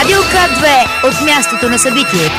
Радио К2 от мястото на събитието.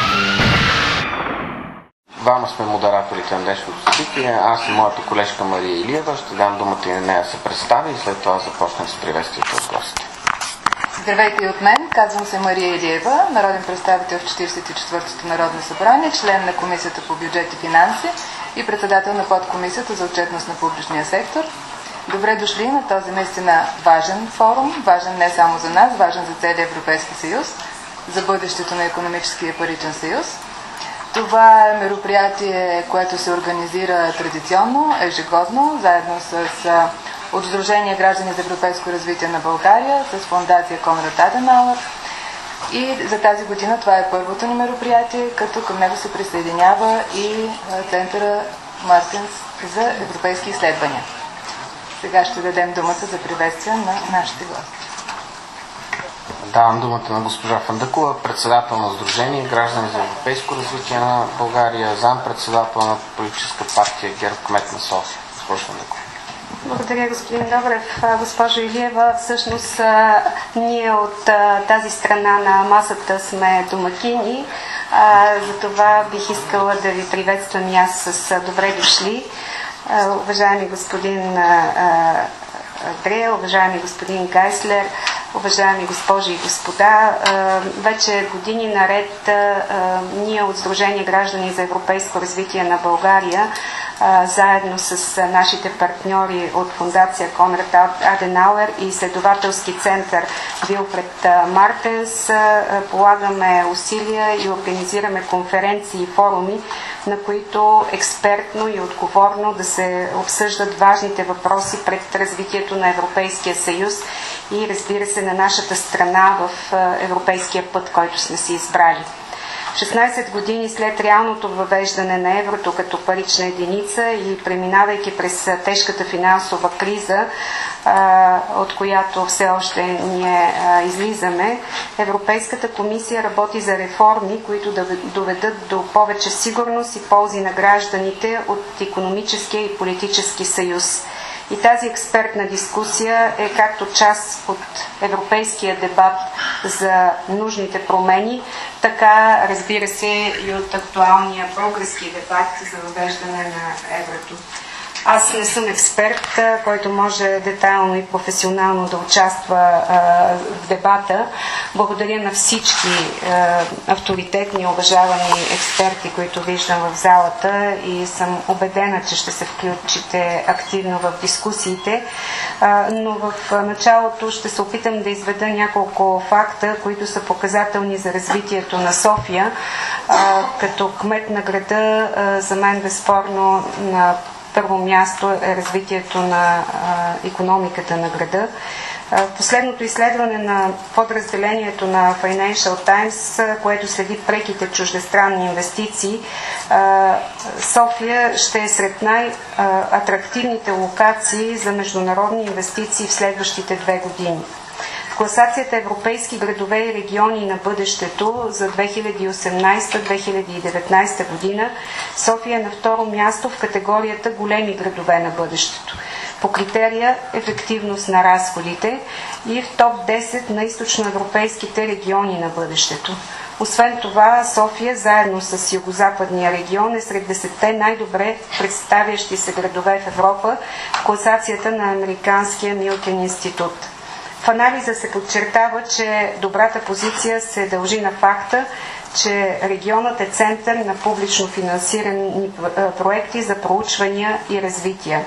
Двама сме модераторите на днешното събитие. Аз и моята колежка Мария Илиева. Ще дам думата и на нея да се представи и след това започнем с приветствието от гостите. Здравейте и от мен. Казвам се Мария Илиева, народен представител в 44-то Народно събрание, член на Комисията по бюджет и финанси и председател на подкомисията за отчетност на публичния сектор. Добре дошли на този наистина важен форум, важен не само за нас, важен за целия Европейски съюз, за бъдещето на икономическия и паричен съюз. Това е мероприятие, което се организира традиционно, ежегодно, заедно с от Сдружение Граждани за европейско развитие на България, с фондация Конрад Аденауер. И за тази година това е първото ни мероприятие, като към него се присъединява и Центъра Мартинс за европейски изследвания. Сега ще дадем думата за приветствие на нашите гости. Давам думата на госпожа Фандъкова, председател на Сдружение Граждани за европейско развитие на България, зампредседател на политическа партия ГЕРБ, кмет на София. Госпожа Фандъкова. Благодаря, господин Добрев. Госпожо Илиева, всъщност ние от тази страна на масата сме домакини, затова бих искала да ви приветствам и аз с добре дошли. Уважаеми господин Андрея, уважаеми господин Гайслер, уважаеми госпожи и господа, вече години наред ние от Сдружение Граждани за европейско развитие на България, заедно с нашите партньори от фондация Конрад Аденауер и изследователски център Вилфред Мартенс, полагаме усилия и организираме конференции и форуми, на които експертно и отговорно да се обсъждат важните въпроси пред развитието на Европейския съюз и, разбира се, на нашата страна в европейския път, който сме си избрали. 16 години след реалното въвеждане на еврото като парична единица и преминавайки през тежката финансова криза, от която все още ние излизаме, Европейската комисия работи за реформи, които да доведат до повече сигурност и ползи на гражданите от икономическия и политически съюз. И тази експертна дискусия е както част от европейския дебат за нужните промени, така, разбира се, и от актуалния български дебат за въвеждане на еврото. Аз не съм експерт, който може детайлно и професионално да участва в дебата. Благодаря на всички авторитетни, уважавани експерти, които виждам в залата и съм убедена, че ще се включите активно в дискусиите. Но в началото ще се опитам да изведа няколко факта, които са показателни за развитието на София. Като кмет на града, за мен безспорно на първо място е развитието на икономиката на града. Последното изследване на подразделението на Financial Times, което следи преките чуждестранни инвестиции, София ще е сред най-атрактивните локации за международни инвестиции в следващите 2 години. В класацията Европейски градове и региони на бъдещето за 2018-2019 година София е на второ място в категорията големи градове на бъдещето по критерия ефективност на разходите и в топ 10 на източноевропейските региони на бъдещето. Освен това, София, заедно с югозападния регион, е сред 10-те най-добре представящи се градове в Европа в класацията на Американския Милтън институт. В анализа се подчертава, че добрата позиция се дължи на факта, че регионът е център на публично финансирани проекти за проучвания и развитие.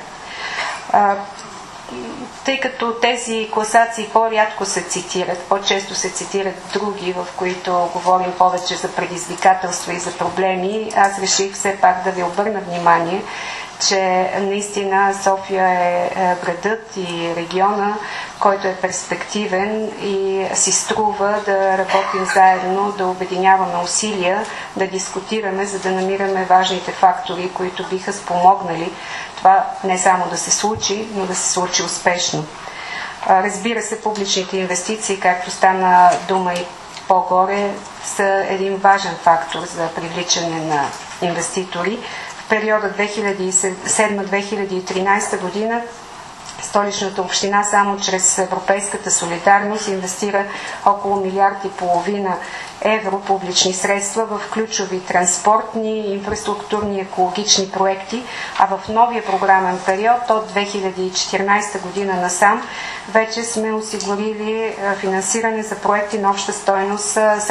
Тъй като тези класации по-рядко се цитират, по-често се цитират други, в които говорим повече за предизвикателства и за проблеми, аз реших все пак да ви обърна внимание, че наистина София е градът и региона, който е перспективен и си струва да работим заедно, да обединяваме усилия, да дискутираме, за да намираме важните фактори, които биха спомогнали това не само да се случи, но да се случи успешно. Разбира се, публичните инвестиции, както стана дума и по-горе, са един важен фактор за привличане на инвеститори. В периода 2007-2013 година Столичната община само чрез европейската солидарност инвестира около 1,5 милиарда евро публични средства в ключови транспортни, инфраструктурни, екологични проекти, а в новия програмен период от 2014 година насам вече сме осигурили финансиране за проекти на обща стойност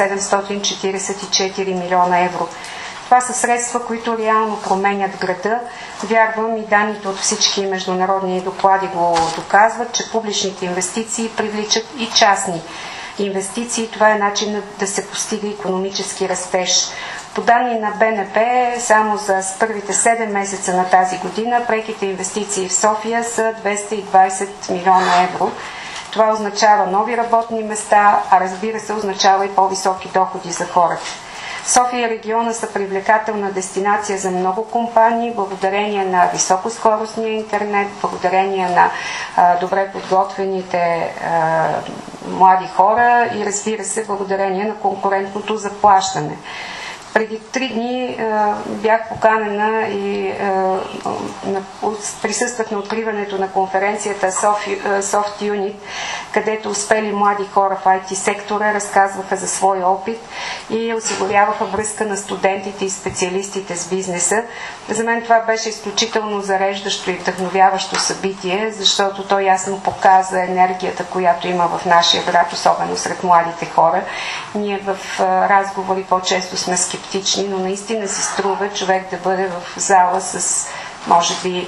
744 милиона евро. Това са средства, които реално променят града. Вярвам, и данните от всички международни доклади го доказват, че публичните инвестиции привличат и частни инвестиции. Това е начин да се постига икономически растеж. По данни на БНБ, само за първите 7 месеца на тази година преките инвестиции в София са 220 милиона евро. Това означава нови работни места, а разбира се означава и по-високи доходи за хората. София и региона са привлекателна дестинация за много компании, благодарение на високоскоростния интернет, благодарение на добре подготвените млади хора и, разбира се, благодарение на конкурентното заплащане. Преди 3 дни бях поканена и присъствах на откриването на конференцията Soft Unit, където успели млади хора в IT сектора разказваха за своя опит и осигуряваха връзка на студентите и специалистите с бизнеса. За мен това беше изключително зареждащо и вдъхновяващо събитие, защото то ясно показа енергията, която има в нашия град, особено сред младите хора. Ние в разговори по-често сме скептични, но наистина си струва човек да бъде в зала с, може би,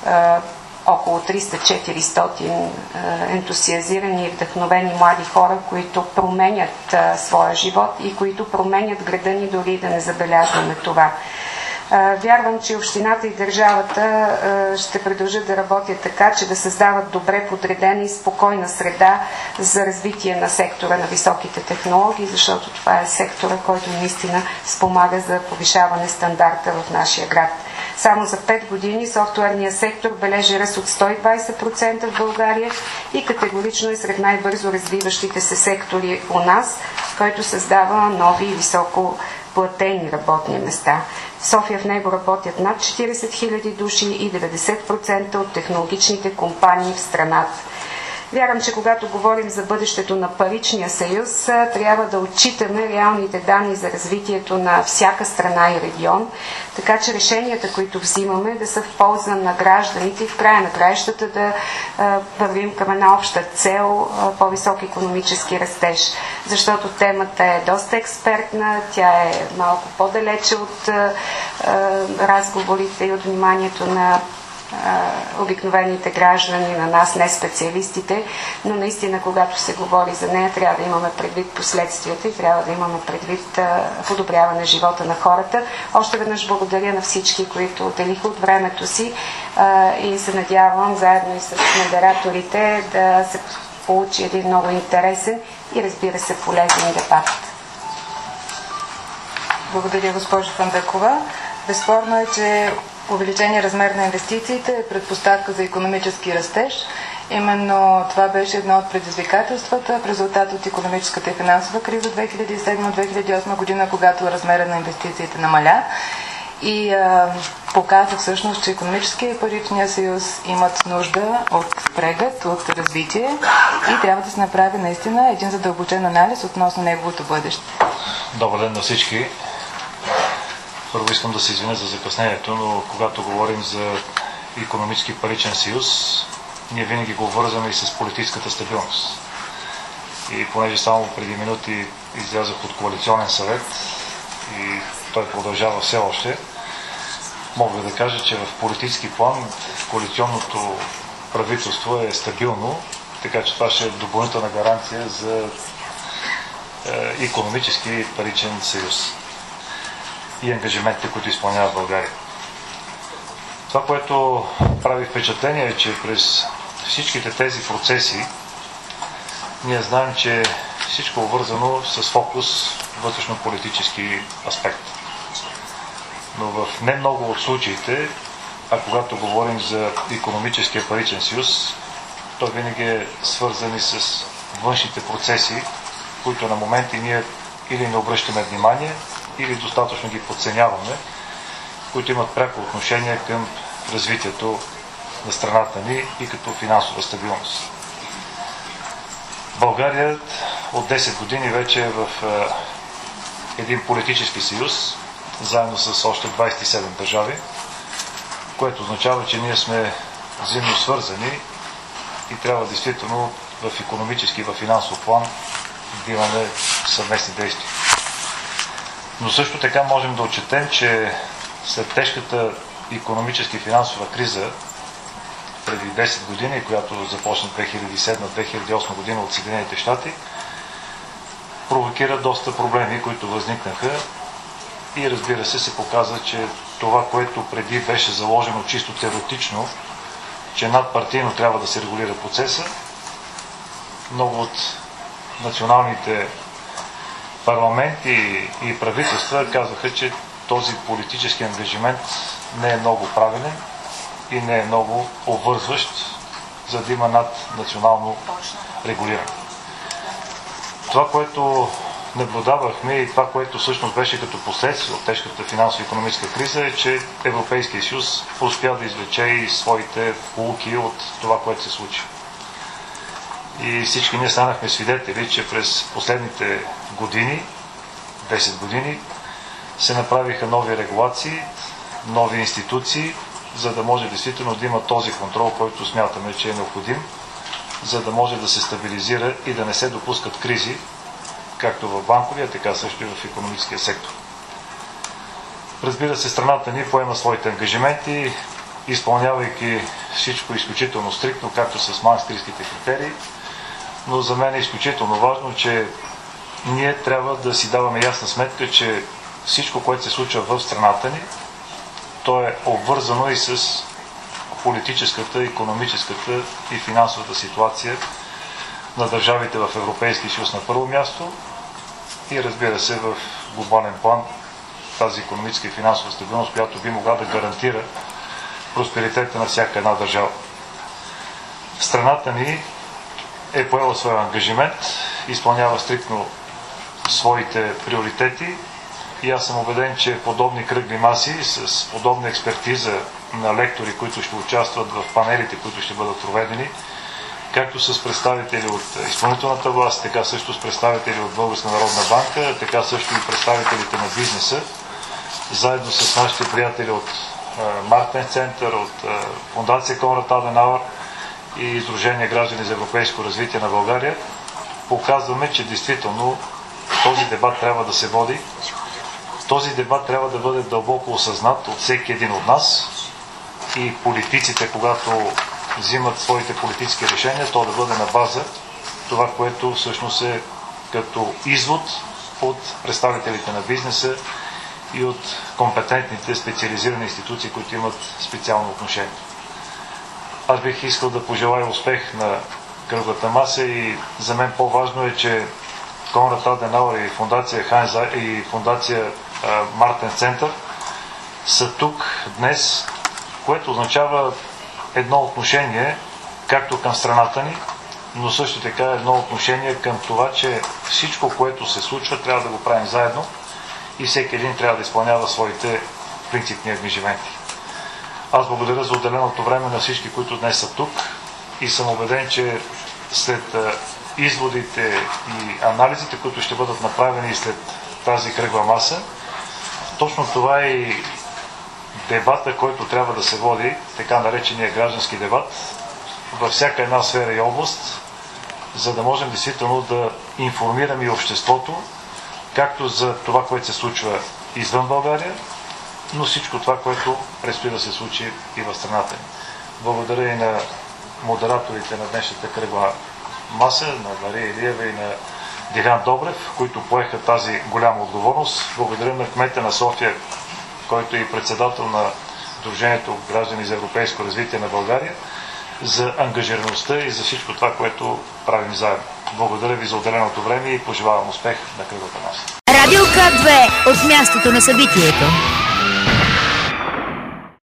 около 300-400 ентусиазирани и вдъхновени млади хора, които променят своя живот и които променят града ни, дори да не забелязваме това. Вярвам, че общината и държавата ще продължат да работят така, че да създават добре подредена и спокойна среда за развитие на сектора на високите технологии, защото това е сектора, който наистина спомага за повишаване стандарта в нашия град. Само за 5 години софтуерният сектор бележи ръст от 120% в България и категорично е сред най-бързо развиващите се сектори у нас, който създава нови и високо платени работни места. В София в него работят над 40 000 души и 90% от технологичните компании в страната. Вярвам, че когато говорим за бъдещето на паричния съюз, трябва да отчитаме реалните данни за развитието на всяка страна и регион, така че решенията, които взимаме, да са в полза на гражданите и в края на краищата да вървим към една обща цел, по-висок икономически растеж. Защото темата е доста експертна, тя е малко по-далече от разговорите и от вниманието на обикновените граждани, на нас, не специалистите, но наистина, когато се говори за нея, трябва да имаме предвид последствията и трябва да имаме предвид подобряване живота на хората. Още веднъж благодаря на всички, които отделиха от времето си и се надявам, заедно и с модераторите, да се получи един много интересен и, разбира се, полезен дебат. Благодаря, госпожо Фандъкова. Безспорно е, че увеличение размер на инвестициите е предпоставка за икономически растеж. Именно това беше едно от предизвикателствата в резултат от икономическата и финансова криза 2007-2008 година, когато размера на инвестициите намаля и показа всъщност, че икономическия и паричния съюз имат нужда от преглед, от развитие и трябва да се направи наистина един задълбочен анализ относно неговото бъдеще. Добър ден на всички. Първо искам да се извиня за закъснението, но когато говорим за икономически паричен съюз, ние винаги го вързваме и с политическата стабилност. И понеже само преди минути излязах от коалиционен съвет и той продължава все още, мога да кажа, че в политически план коалиционното правителство е стабилно, така че това ще е допълнителна гаранция за икономически паричен съюз и ангажиментите, които изпълнява България. Това, което прави впечатление, е, че през всичките тези процеси ние знаем, че всичко е обвързано с фокус вътрешно-политически аспект. Но в не много от случаите, а когато говорим за икономическия паричен съюз, то винаги е свързан и с външните процеси, които на моменти ние или не обръщаме внимание, или достатъчно ги подценяваме, които имат пряко отношение към развитието на страната ни и като финансова стабилност. България от 10 години вече е в един политически съюз, заедно с още 27 държави, което означава, че ние сме взаимно свързани и трябва действително в икономически и в финансов план да имаме съвместни действия. Но също така можем да отчетем, че след тежката икономическа и финансова криза преди 10 години, която започна 2007-2008 година от Съединените щати, провокира доста проблеми, които възникнаха и разбира се показа, че това, което преди беше заложено чисто теоретично, че надпартийно трябва да се регулира процеса, много от националните парламенти и правителства казваха, че този политически ангажимент не е много правилен и не е много обвързващ, за да има наднационално регулиране. Това, което наблюдавахме и това, което всъщност беше като последствие от тежката финансово-икономическа криза, е, че Европейския съюз успя да извлече и своите поуки от това, което се случи. И всички ние станахме свидетели, че през последните години, 10 години, се направиха нови регулации, нови институции, за да може действително да има този контрол, който смятаме, че е необходим, за да може да се стабилизира и да не се допускат кризи, както в банковия, така също и в икономическия сектор. Разбира се, страната ни поема своите ангажименти, изпълнявайки всичко изключително стриктно, както с Маастрихтските критерии, но за мен е изключително важно, че ние трябва да си даваме ясна сметка, че всичко, което се случва в страната ни, то е обвързано и с политическата, икономическата и финансовата ситуация на държавите в Европейския съюз на първо място и разбира се в глобален план тази икономическа и финансова стабилност, която би могла да гарантира просперитета на всяка една държава. Страната ни е поела своя ангажимент, изпълнява стриктно своите приоритети и аз съм убеден, че подобни кръгли маси с подобна експертиза на лектори, които ще участват в панелите, които ще бъдат проведени, както с представители от изпълнителната власт, така също с представители от Българска народна банка, така също и представителите на бизнеса, заедно с нашите приятели от Мартенс център, от Фондация Конрад Аденауер и Издружение Граждани за европейско развитие на България, показваме, че действително този дебат трябва да се води. Този дебат трябва да бъде дълбоко осъзнат от всеки един от нас и политиците, когато взимат своите политически решения, то да бъде на база това, което всъщност е като извод от представителите на бизнеса и от компетентните специализирани институции, които имат специално отношение. Аз бих искал да пожелая успех на кръглата маса и за мен по-важно е, че Конрад Аденауер и Фондация Хайнза и Фондация Мартенс център са тук днес, което означава едно отношение както към страната ни, но също така едно отношение към това, че всичко, което се случва, трябва да го правим заедно и всеки един трябва да изпълнява своите принципни ангажименти. Аз благодаря за отделеното време на всички, които днес са тук и съм убеден, че след изводите и анализите, които ще бъдат направени след тази кръгла маса, точно това е и дебата, който трябва да се води, така наречения граждански дебат, във всяка една сфера и област, за да можем действително да информираме и обществото, както за това, което се случва извън България, но всичко това, което предстои да се случи и в страната ни. Благодаря и на модераторите на днешната кръгла маса, на Мария Илиева и на Дилян Добрев, които поеха тази голяма отговорност. Благодаря на кмета на София, който е и председател на Сдружението Граждани за европейско развитие на България, за ангажираността и за всичко това, което правим заедно. Благодаря ви за отделеното време и пожелавам успех на кръглата маса. Радио К2 от мястото на събитието.